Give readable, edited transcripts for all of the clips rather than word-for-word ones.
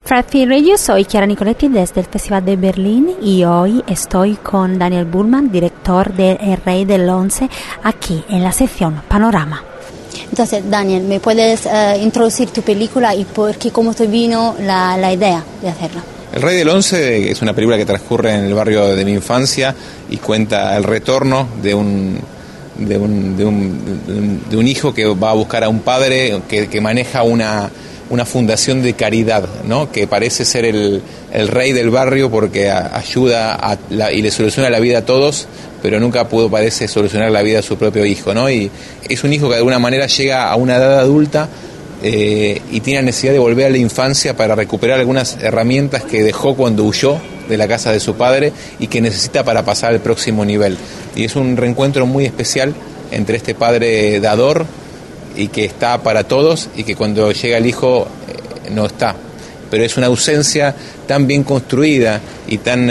Fred yo soy Chiara Nicoletti desde el Festival de Berlín y hoy estoy con Daniel Burman, director de El Rey del Once, aquí en la sección Panorama. Entonces, Daniel, ¿me puedes introducir tu película y por qué, cómo te vino la idea de hacerla? El Rey del Once es una película que transcurre en el barrio de mi infancia y cuenta el retorno de un hijo que va a buscar a un padre que maneja una fundación de caridad, ¿no? Que parece ser el rey del barrio porque ayuda y le soluciona la vida a todos, pero nunca parece solucionar la vida a su propio hijo, ¿no? Y es un hijo que de alguna manera llega a una edad adulta y tiene la necesidad de volver a la infancia para recuperar algunas herramientas que dejó cuando huyó de la casa de su padre y que necesita para pasar al próximo nivel. Y es un reencuentro muy especial entre este padre dador y que está para todos y que cuando llega el hijo no está. Pero es una ausencia tan bien construida y tan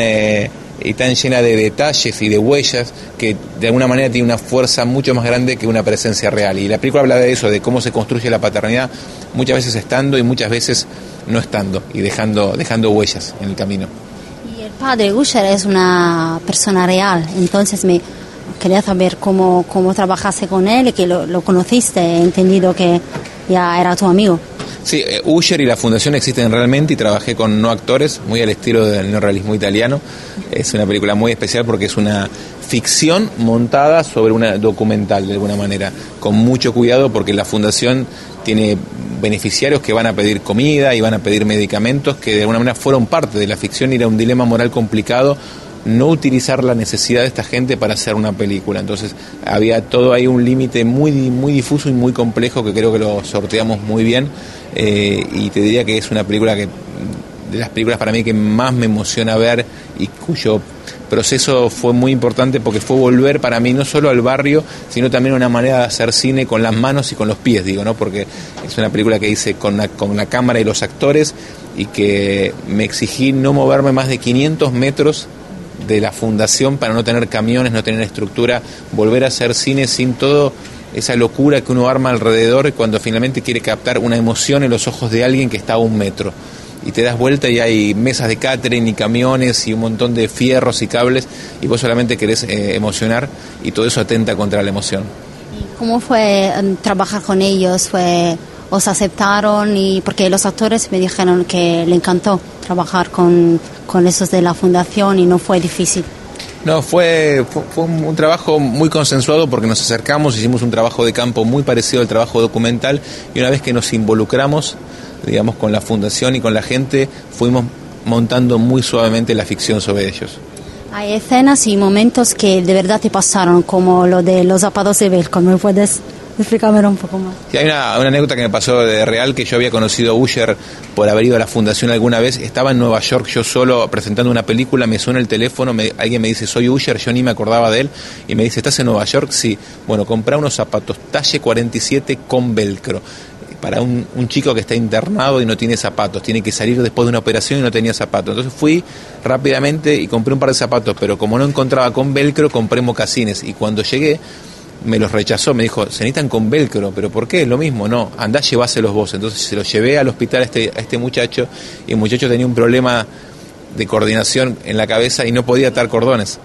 llena de detalles y de huellas que de alguna manera tiene una fuerza mucho más grande que una presencia real. Y la película habla de eso, de cómo se construye la paternidad, muchas veces estando y muchas veces no estando y dejando huellas en el camino. Y el padre Usher es una persona real, entonces quería saber cómo trabajaste con él y que lo conociste, he entendido que ya era tu amigo. Sí, Usher y la fundación existen realmente y trabajé con no actores, muy al estilo del neorrealismo italiano. Es una película muy especial porque es una ficción montada sobre una documental de alguna manera, con mucho cuidado porque la fundación tiene beneficiarios que van a pedir comida y van a pedir medicamentos que de alguna manera fueron parte de la ficción y era un dilema moral complicado no utilizar la necesidad de esta gente para hacer una película. Entonces había todo ahí un límite muy, muy difuso y muy complejo que creo que lo sorteamos muy bien y te diría que es una película de las películas para mí que más me emociona ver y cuyo proceso fue muy importante porque fue volver para mí no solo al barrio, sino también una manera de hacer cine con las manos y con los pies, digo, ¿no? Porque es una película que hice con la cámara y los actores y que me exigí no moverme más de 500 metros de la fundación para no tener camiones, no tener estructura, volver a hacer cine sin todo esa locura que uno arma alrededor cuando finalmente quiere captar una emoción en los ojos de alguien que está a 1 metro. Y te das vuelta y hay mesas de catering y camiones y un montón de fierros y cables y vos solamente querés emocionar y todo eso atenta contra la emoción. ¿Cómo fue trabajar con ellos? ¿Os aceptaron? Y porque los actores me dijeron que le encantó trabajar con esos de la fundación y no fue difícil. No, fue un trabajo muy consensuado porque nos acercamos, hicimos un trabajo de campo muy parecido al trabajo documental y una vez que nos involucramos, digamos, con la fundación y con la gente, fuimos montando muy suavemente la ficción sobre ellos. Hay escenas y momentos que de verdad te pasaron, como lo de los zapatos de velcro. ¿Me puedes explícame un poco más? Sí, hay una anécdota que me pasó de real, que yo había conocido a Usher por haber ido a la fundación alguna vez. Estaba en Nueva York yo solo presentando una película, me suena el teléfono, alguien me dice soy Usher, yo ni me acordaba de él y me dice ¿estás en Nueva York? Sí. Bueno, comprá unos zapatos talle 47 con velcro para un chico que está internado y no tiene zapatos, tiene que salir después de una operación y no tenía zapatos. Entonces fui rápidamente y compré un par de zapatos, pero como no encontraba con velcro, compré mocasines y cuando llegué me los rechazó, me dijo, se necesitan con velcro, pero ¿por qué? Lo mismo, no, andá, lleváselos vos. Entonces se los llevé al hospital a este muchacho y el muchacho tenía un problema de coordinación en la cabeza y no podía atar cordones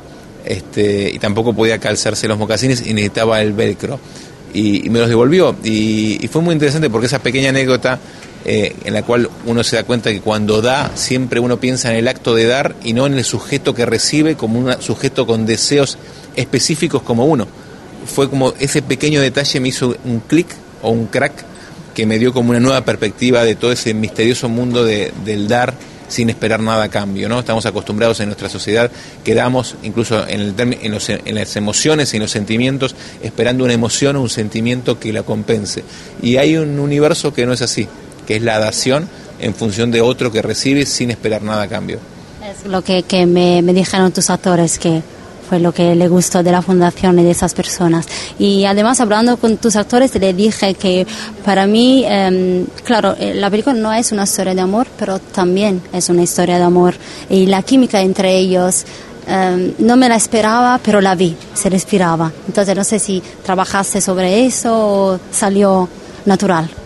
y tampoco podía calzarse los mocasines y necesitaba el velcro. Y me los devolvió y fue muy interesante porque esa pequeña anécdota en la cual uno se da cuenta que cuando da siempre uno piensa en el acto de dar y no en el sujeto que recibe como un sujeto con deseos específicos como uno. Fue como ese pequeño detalle me hizo un clic o un crack que me dio como una nueva perspectiva de todo ese misterioso mundo del dar sin esperar nada a cambio, ¿no? Estamos acostumbrados en nuestra sociedad que damos incluso en las emociones y en los sentimientos esperando una emoción o un sentimiento que la compense. Y hay un universo que no es así, que es la dación en función de otro que recibe sin esperar nada a cambio. Es lo que me dijeron tus actores, que fue lo que le gustó de la fundación y de esas personas. Y además, hablando con tus actores, le dije que para mí, claro, la película no es una historia de amor, pero también es una historia de amor. Y la química entre ellos, no me la esperaba, pero la vi, se respiraba. Entonces, no sé si trabajaste sobre eso o salió natural.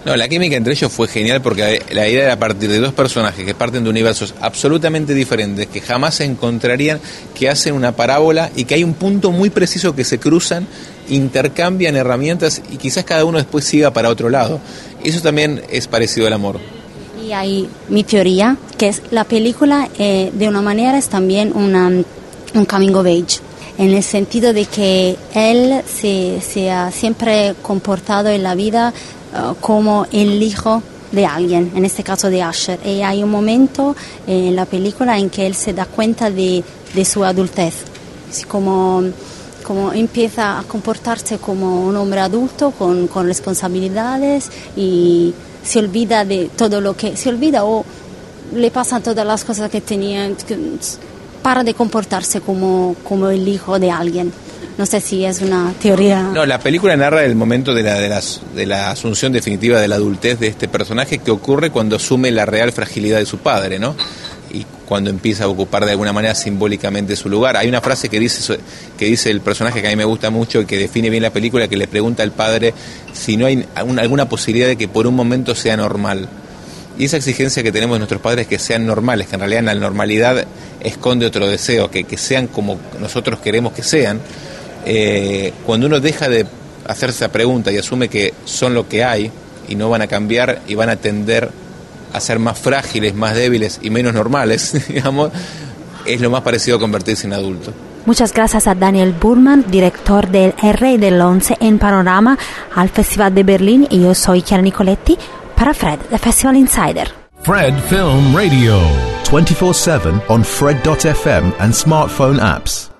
No, la química entre ellos fue genial porque la idea era partir de dos personajes que parten de universos absolutamente diferentes, que jamás se encontrarían, que hacen una parábola y que hay un punto muy preciso que se cruzan, intercambian herramientas y quizás cada uno después siga para otro lado. Eso también es parecido al amor. Y hay mi teoría, que es la película de una manera es también un coming of age, en el sentido de que él se ha siempre comportado en la vida como el hijo de alguien, en este caso de Usher, y hay un momento en la película en que él se da cuenta de su adultez, como empieza a comportarse como un hombre adulto con responsabilidades y se olvida de todo lo que se olvida o le pasan todas las cosas que tenía, para de comportarse como el hijo de alguien. No sé si es una teoría. No, la película narra el momento de la asunción definitiva de la adultez de este personaje, que ocurre cuando asume la real fragilidad de su padre, ¿no? Y cuando empieza a ocupar de alguna manera simbólicamente su lugar. Hay una frase que dice el personaje que a mí me gusta mucho y que define bien la película, que le pregunta al padre si no hay alguna posibilidad de que por un momento sea normal. Y esa exigencia que tenemos de nuestros padres, que sean normales, que en realidad en la normalidad esconde otro deseo, que sean como nosotros queremos que sean. Cuando uno deja de hacerse esa pregunta y asume que son lo que hay y no van a cambiar y van a tender a ser más frágiles, más débiles y menos normales, digamos, es lo más parecido a convertirse en adulto. Muchas gracias a Daniel Burman, director del El Rey del Once en Panorama al Festival de Berlín, y yo soy Chiara Nicoletti para Fred, the Festival Insider. Fred Film Radio, 24/7 on Fred.fm and smartphone apps.